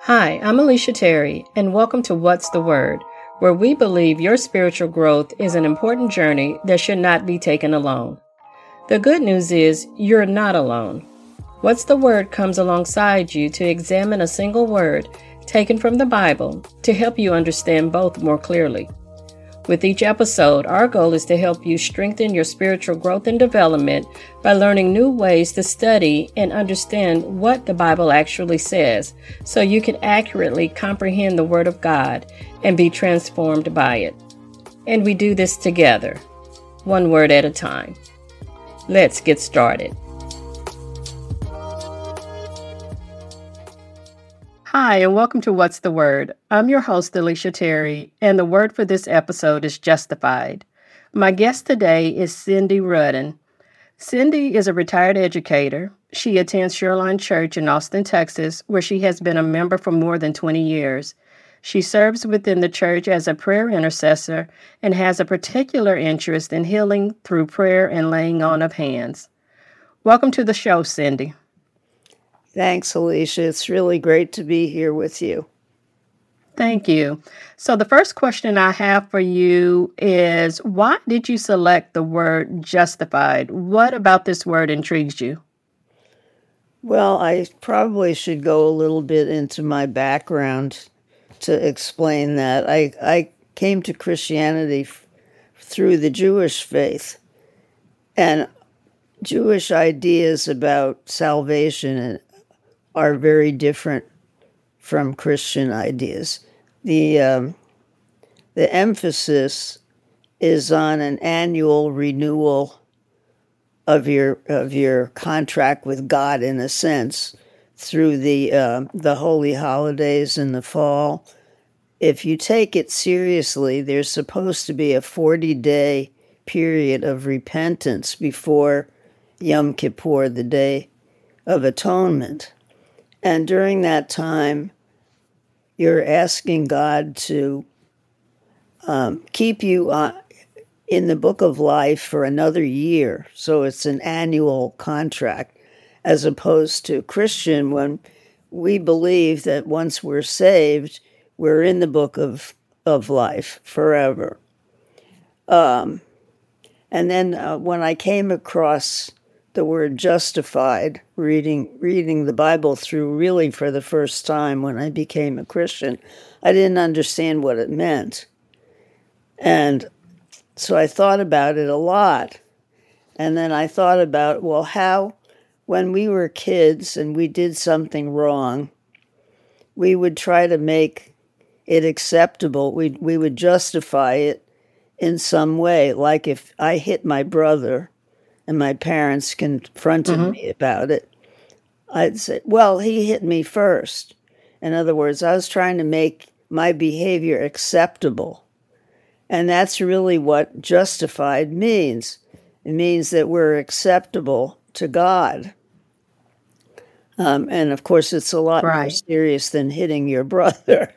Hi, I'm Alicia Terry, and welcome to What's the Word, where we believe your spiritual growth is an important journey that should not be taken alone. The good news is you're not alone. What's the Word comes alongside you to examine a single word taken from the Bible to help you understand both more clearly. With each episode, our goal is to help you strengthen your spiritual growth and development by learning new ways to study and understand what the Bible actually says, so you can accurately comprehend the Word of God and be transformed by it. And we do this together, one word at a time. Let's get started. Hi, and welcome to What's the Word? I'm your host, Alicia Terry, and the word for this episode is justified. My guest today is Cindy Rudden. Cindy is a retired educator. She attends Shoreline Church in Austin, Texas, where she has been a member for more than 20 years. She serves within the church as a prayer intercessor and has a particular interest in healing through prayer and laying on of hands. Welcome to the show, Cindy. Thanks, Alicia. It's really great to be here with you. Thank you. So the first question I have for you is, why did you select the word justified? What about this word intrigues you? Well, I probably should go a little bit into my background to explain that. I came to Christianity through the Jewish faith, and Jewish ideas about salvation are very different from Christian ideas. The emphasis is on an annual renewal of your contract with God, in a sense, through the holy holidays in the fall. If you take it seriously, there's supposed to be a 40-day period of repentance before Yom Kippur, the Day of Atonement. And during that time, you're asking God to keep you in the book of life for another year. So it's an annual contract, as opposed to Christian, when we believe that once we're saved, we're in the book of life forever. And then when I came across the word justified, reading the Bible through really for the first time when I became a Christian, I didn't understand what it meant. And so I thought about it a lot. And then I thought about, well, how, when we were kids and we did something wrong, we would try to make it acceptable. We would justify it in some way. Like if I hit my brother and my parents confronted me about it, I'd say, well, he hit me first. In other words, I was trying to make my behavior acceptable. And that's really what justified means. It means that we're acceptable to God. And of course, it's a lot more serious than hitting your brother.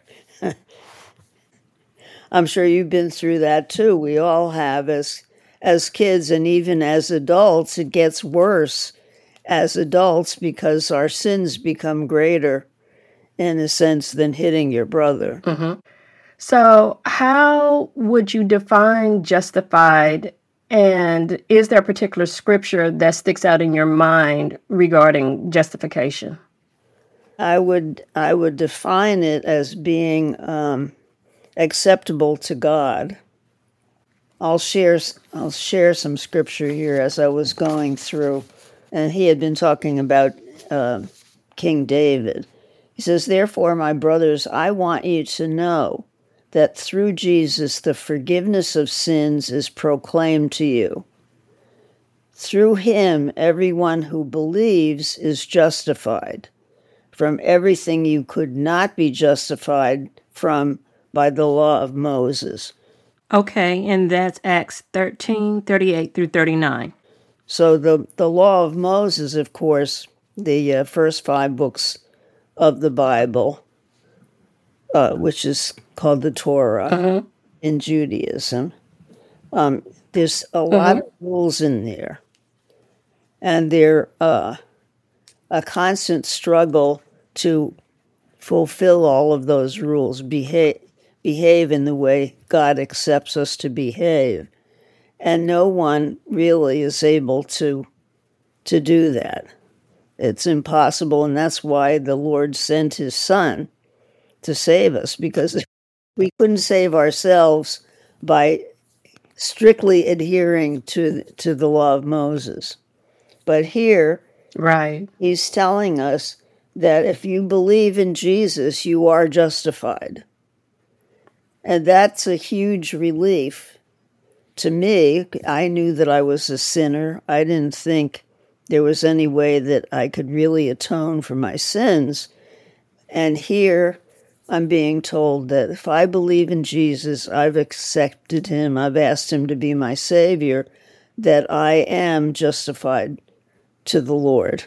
I'm sure you've been through that too. We all have as kids, and even as adults. It gets worse as adults because our sins become greater, in a sense, than hitting your brother. Mm-hmm. So how would you define justified, and is there a particular scripture that sticks out in your mind regarding justification? I would define it as being acceptable to God. I'll share some scripture here as I was going through, and he had been talking about King David. He says, "Therefore, my brothers, I want you to know that through Jesus the forgiveness of sins is proclaimed to you. Through him, everyone who believes is justified from everything you could not be justified from by the law of Moses." Okay, and that's Acts 13:38 through 39. So the law of Moses, of course, the first 5 books of the Bible, which is called the Torah in Judaism, there's a lot of rules in there. And they're a constant struggle to fulfill all of those rules, behave in the way God accepts us to behave. And no one really is able to do that. It's impossible, and that's why the Lord sent his Son to save us, because we couldn't save ourselves by strictly adhering to the law of Moses. But here, Right. he's telling us that if you believe in Jesus, you are justified. And that's a huge relief to me. I knew that I was a sinner. I didn't think there was any way that I could really atone for my sins. And here I'm being told that if I believe in Jesus, I've accepted him, I've asked him to be my Savior, that I am justified to the Lord.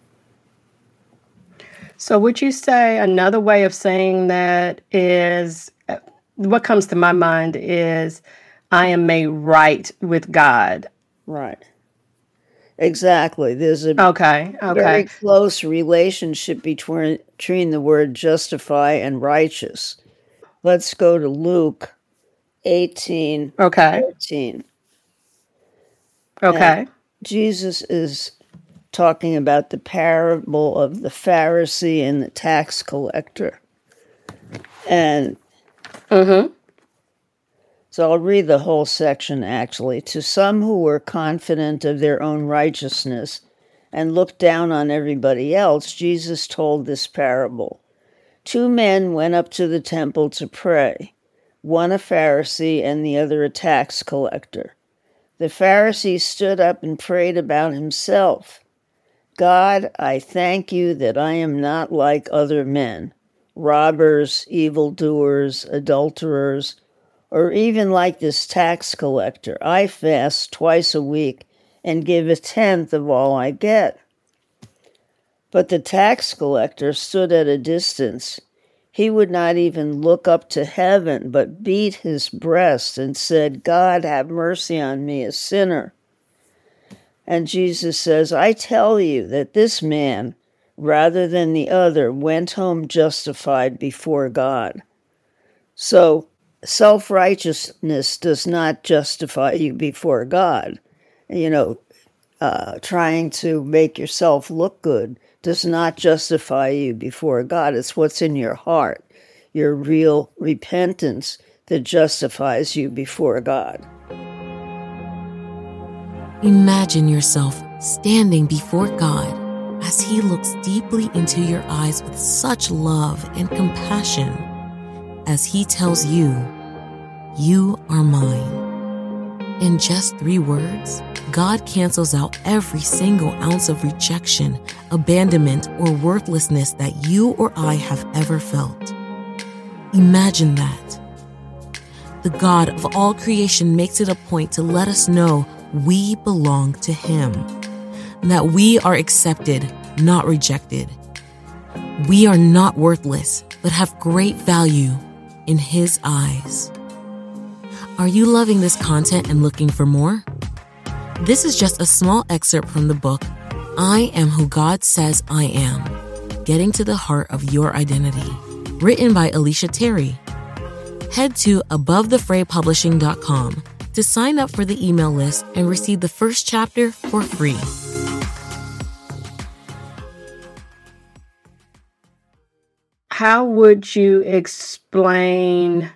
So would you say another way of saying that is, what comes to my mind is, I am made right with God. Right. Exactly. There's a Okay. very close relationship between the word justify and righteous. Let's go to Luke 18:14. Okay. Okay. Jesus is talking about the parable of the Pharisee and the tax collector. And so I'll read the whole section, actually. To some who were confident of their own righteousness and looked down on everybody else, Jesus told this parable. 2 men went up to the temple to pray, one a Pharisee and the other a tax collector. The Pharisee stood up and prayed about himself. God, I thank you that I am not like other men, robbers, evildoers, adulterers, or even like this tax collector. I fast twice a week and give 1/10 of all I get. But the tax collector stood at a distance. He would not even look up to heaven, but beat his breast and said, God, have mercy on me, a sinner. And Jesus says, I tell you that this man, rather than the other, went home justified before God. So self-righteousness does not justify you before God. Trying to make yourself look good does not justify you before God. It's what's in your heart, your real repentance, that justifies you before God. Imagine yourself standing before God as He looks deeply into your eyes with such love and compassion as He tells you, "You are mine." In just 3 words, God cancels out every single ounce of rejection, abandonment, or worthlessness that you or I have ever felt. Imagine that. The God of all creation makes it a point to let us know we belong to Him, that we are accepted, not rejected. We are not worthless, but have great value in His eyes. Are you loving this content and looking for more? This is just a small excerpt from the book, I Am Who God Says I Am, Getting to the Heart of Your Identity, written by Alicia Terry. Head to AboveTheFrayPublishing.com to sign up for the email list and receive the first chapter for free. How would you explain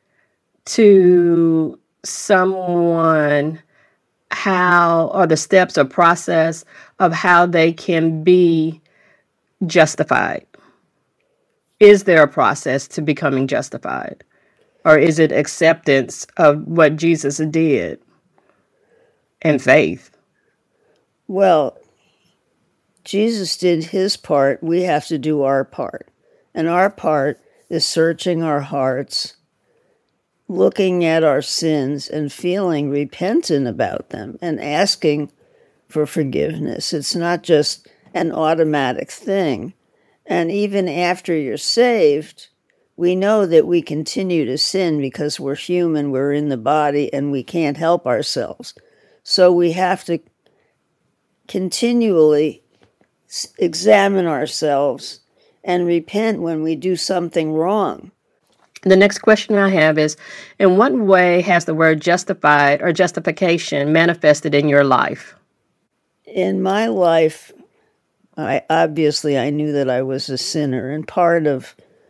to someone how, or the steps or process of how they can be justified? Is there a process to becoming justified? Or is it acceptance of what Jesus did and faith? Well, Jesus did his part. We have to do our part. And our part is searching our hearts, looking at our sins and feeling repentant about them and asking for forgiveness. It's not just an automatic thing. And even after you're saved, we know that we continue to sin because we're human, we're in the body, and we can't help ourselves. So we have to continually examine ourselves and repent when we do something wrong. The next question I have is, in what way has the word justified or justification manifested in your life? In my life, I knew that I was a sinner, and part of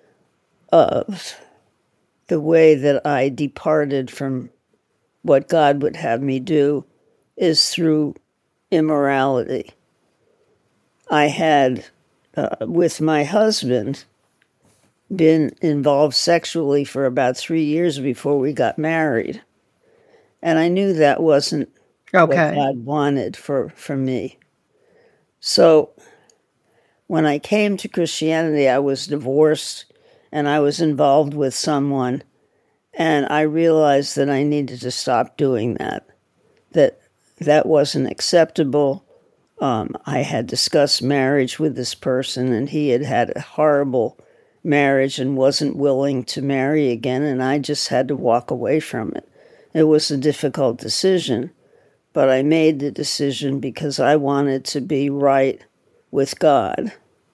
the way that I departed from what God would have me do is through immorality. I had, with my husband, been involved sexually for about 3 years before we got married. And I knew that wasn't what God wanted for me. So when I came to Christianity, I was divorced and I was involved with someone. And I realized that I needed to stop doing that, that wasn't acceptable. I had discussed marriage with this person, and he had had a horrible marriage and wasn't willing to marry again, and I just had to walk away from it. It was a difficult decision, but I made the decision because I wanted to be right with God.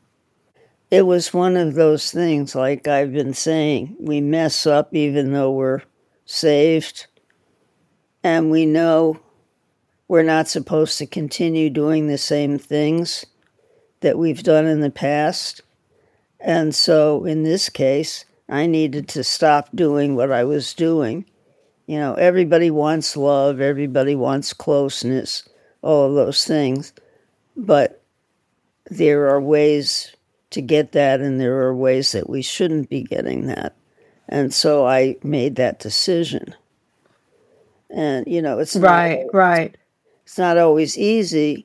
It was one of those things, like I've been saying, we mess up even though we're saved, and we know we're not supposed to continue doing the same things that we've done in the past. And so in this case, I needed to stop doing what I was doing. You know, everybody wants love, everybody wants closeness, all of those things. But there are ways to get that, and there are ways that we shouldn't be getting that. And so I made that decision. And, you know, it's right. It's not always easy.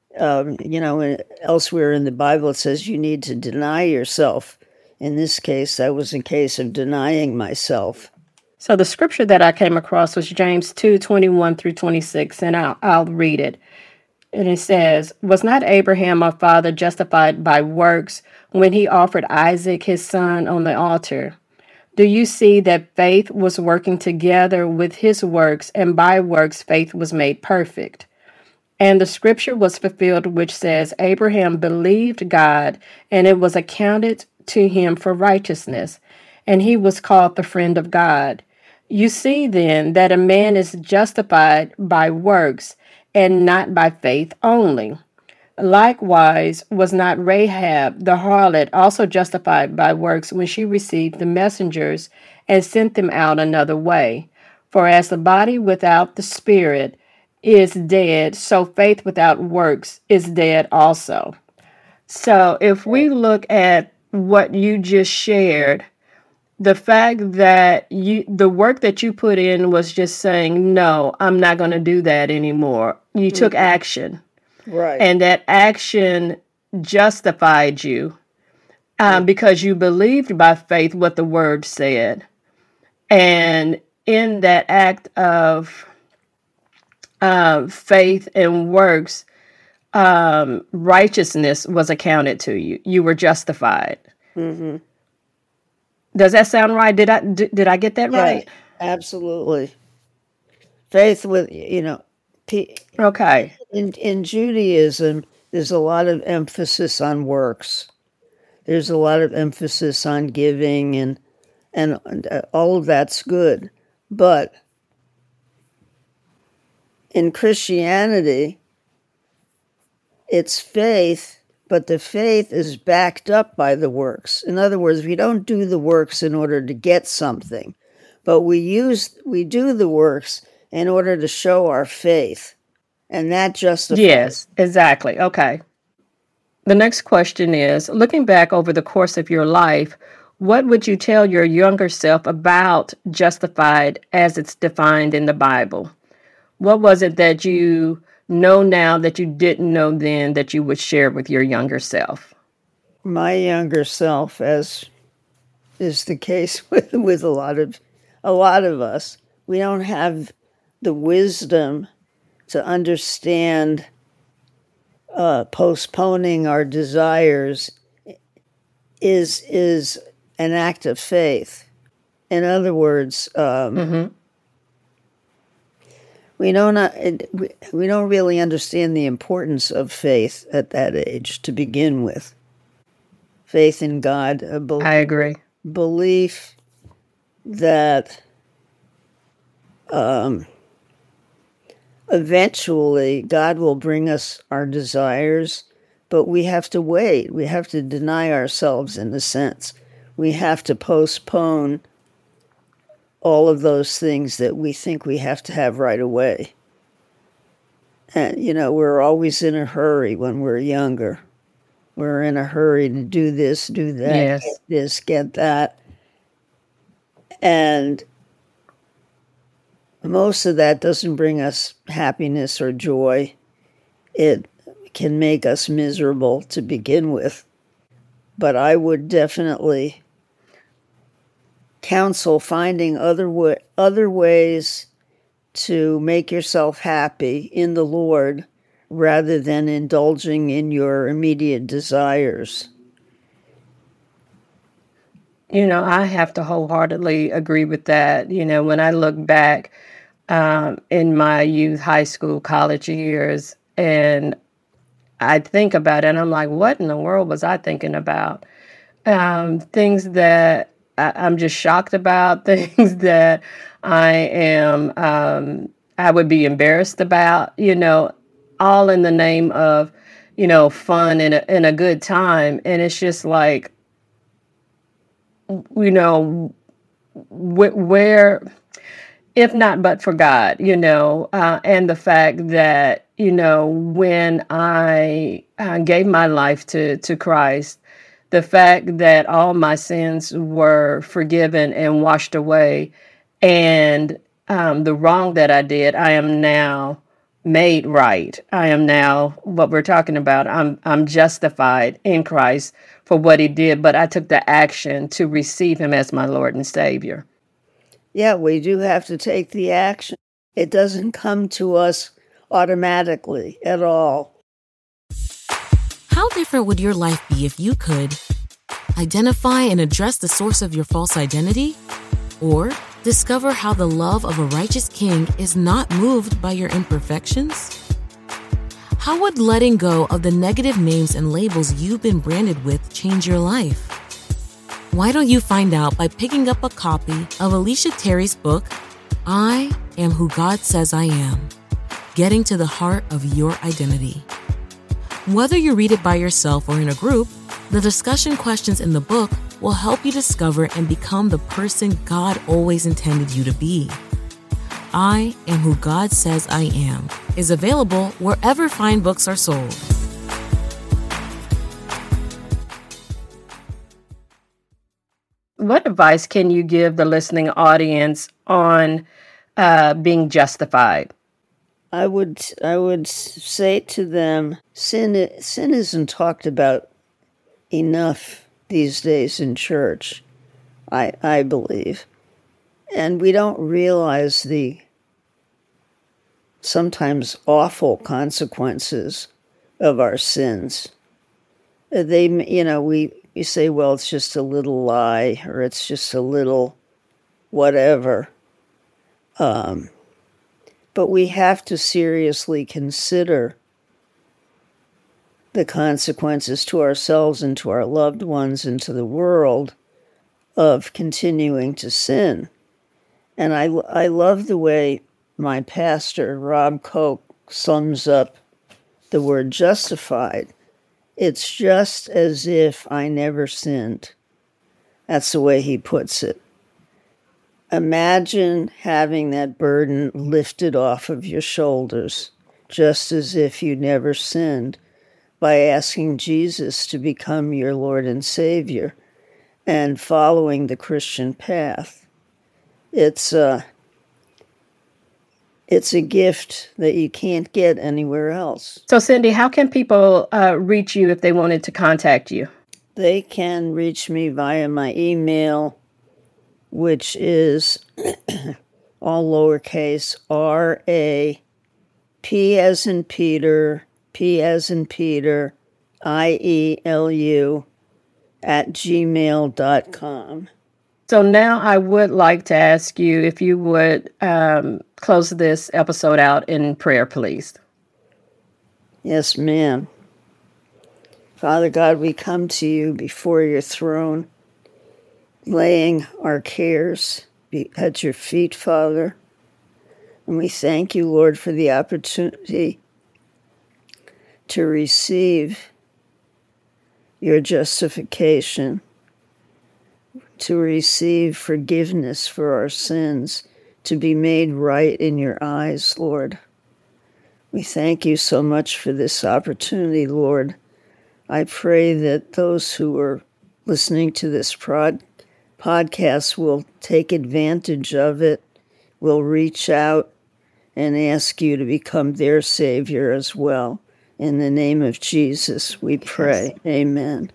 Elsewhere in the Bible, it says you need to deny yourself. In this case, that was a case of denying myself. So the scripture that I came across was James 2:21 through 26, and I'll read it. And it says, "Was not Abraham our father justified by works when he offered Isaac his son on the altar? Do you see that faith was working together with his works, and by works faith was made perfect? And the scripture was fulfilled, which says, Abraham believed God, and it was accounted to him for righteousness, and he was called the friend of God. You see then that a man is justified by works, and not by faith only. Likewise, was not Rahab the harlot also justified by works when she received the messengers and sent them out another way? For as the body without the spirit is dead, so faith without works is dead also." So if we look at what you just shared, the fact that the work that you put in was just saying, no, I'm not going to do that anymore. You took action. Right. And that action justified you because you believed by faith what the word said. And in that act of faith and works, righteousness was accounted to you. You were justified. Mm-hmm. Does that sound right? Did I get that right? Absolutely. Faith with, Okay. In Judaism, there's a lot of emphasis on works. There's a lot of emphasis on giving, and all of that's good. But in Christianity, it's faith, but the faith is backed up by the works. In other words, we don't do the works in order to get something, but we do the works in order to show our faith, and that justifies. Yes, exactly. Okay. The next question is, looking back over the course of your life, what would you tell your younger self about justified as it's defined in the Bible? What was it that you know now that you didn't know then that you would share with your younger self? My younger self, as is the case with a lot of us, we don't have the wisdom to understand postponing our desires is an act of faith. In other words, we don't really understand the importance of faith at that age to begin with. faith in God, I agree. belief that eventually God will bring us our desires, but we have to wait. We have to deny ourselves, in a sense. We have to postpone all of those things that we think we have to have right away. And, we're always in a hurry when we're younger. We're in a hurry to do this, do that, Yes. get this, get that. And most of that doesn't bring us happiness or joy. It can make us miserable to begin with. But I would definitely counsel finding other ways to make yourself happy in the Lord rather than indulging in your immediate desires. I have to wholeheartedly agree with that. When I look back in my youth, high school, college years, and I think about it, and I'm like, what in the world was I thinking about? Things that I'm just shocked about, things that I would be embarrassed about, all in the name of, fun and a good time. And it's just like, where, if not but for God, and the fact that, when I gave my life to Christ, the fact that all my sins were forgiven and washed away, and the wrong that I did, I am now made right. I am now what we're talking about. I'm justified in Christ for what he did, but I took the action to receive him as my Lord and Savior. Yeah, we do have to take the action. It doesn't come to us automatically at all. How different would your life be if you could identify and address the source of your false identity, or discover how the love of a righteous king is not moved by your imperfections? How would letting go of the negative names and labels you've been branded with change your life? Why don't you find out by picking up a copy of Alicia Terry's book, I Am Who God Says I Am, Getting to the Heart of Your Identity. Whether you read it by yourself or in a group, the discussion questions in the book will help you discover and become the person God always intended you to be. I Am Who God Says I Am is available wherever fine books are sold. What advice can you give the listening audience on being justified? I would say to them, sin isn't talked about enough these days in church, I believe. And we don't realize the sometimes awful consequences of our sins. We say, well, it's just a little lie, or it's just a little whatever. But we have to seriously consider the consequences to ourselves and to our loved ones and to the world of continuing to sin. And I love the way my pastor, Rob Koch, sums up the word justified. It's just as if I never sinned. That's the way he puts it. Imagine having that burden lifted off of your shoulders, just as if you never sinned, by asking Jesus to become your Lord and Savior and following the Christian path. It's a gift that you can't get anywhere else. So, Cindy, how can people reach you if they wanted to contact you? They can reach me via my email, which is all lowercase, R-A-P as in Peter, P as in Peter, IELU @gmail.com. So now I would like to ask you if you would close this episode out in prayer, please. Yes, ma'am. Father God, we come to you before your throne, laying our cares at your feet, Father. And we thank you, Lord, for the opportunity to receive your justification, to receive forgiveness for our sins, to be made right in your eyes, Lord. We thank you so much for this opportunity, Lord. I pray that those who are listening to this podcast will take advantage of it, will reach out and ask you to become their Savior as well. In the name of Jesus, we pray. Yes. Amen.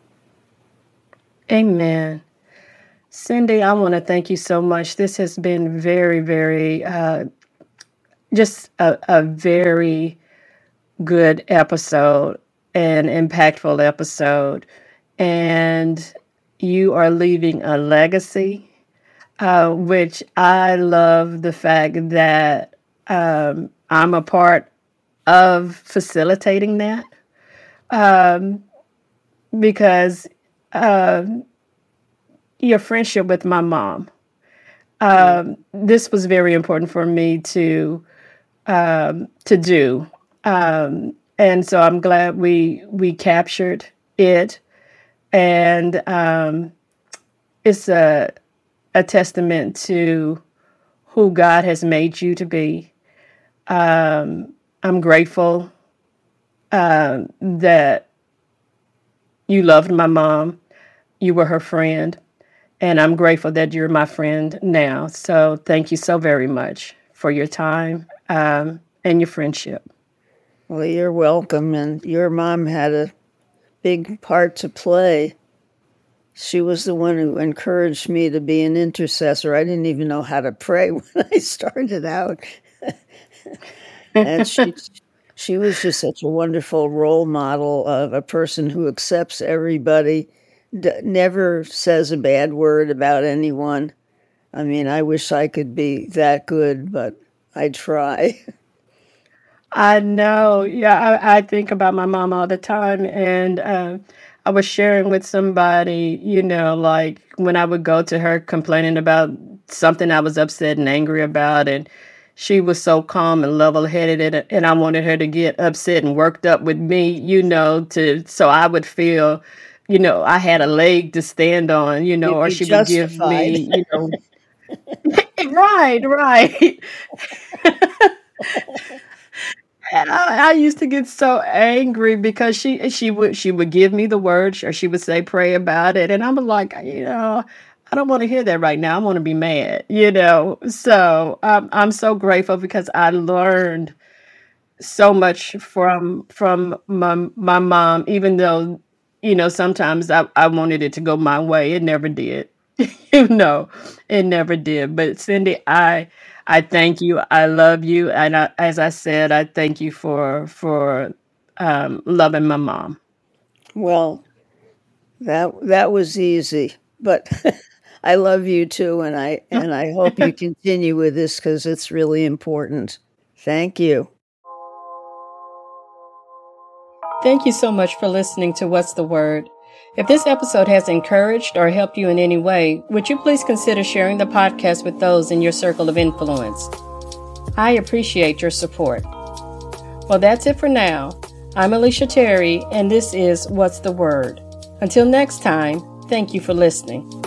Amen. Cindy, I want to thank you so much. This has been very, very, just a very good episode, an impactful episode. And you are leaving a legacy, which I love the fact that I'm a part of facilitating that, because your friendship with my mom, this was very important for me to do. And so I'm glad we captured it. And it's a testament to who God has made you to be. I'm grateful that you loved my mom. You were her friend. And I'm grateful that you're my friend now. So thank you so very much for your time and your friendship. Well, you're welcome. And your mom had a big part to play. She was the one who encouraged me to be an intercessor. I didn't even know how to pray when I started out. And she was just such a wonderful role model of a person who accepts everybody, never says a bad word about anyone. I mean, I wish I could be that good, but I try. I know. Yeah, I think about my mom all the time. And I was sharing with somebody, like when I would go to her complaining about something I was upset and angry about, and she was so calm and level-headed, and I wanted her to get upset and worked up with me, so I would feel, I had a leg to stand on, or she would give me, right. And I used to get so angry because she would give me the words, or she would say, pray about it. And I'm like, I don't want to hear that right now. I want to be mad, So I'm so grateful because I learned so much from my mom, even though, sometimes I wanted it to go my way. It never did. It never did. But Cindy, I thank you. I love you. And as I said, I thank you for loving my mom. Well, that was easy, but I love you too. And I hope you continue with this because it's really important. Thank you. Thank you so much for listening to What's the Word? If this episode has encouraged or helped you in any way, would you please consider sharing the podcast with those in your circle of influence? I appreciate your support. Well, that's it for now. I'm Alicia Terry, and this is What's the Word? Until next time, thank you for listening.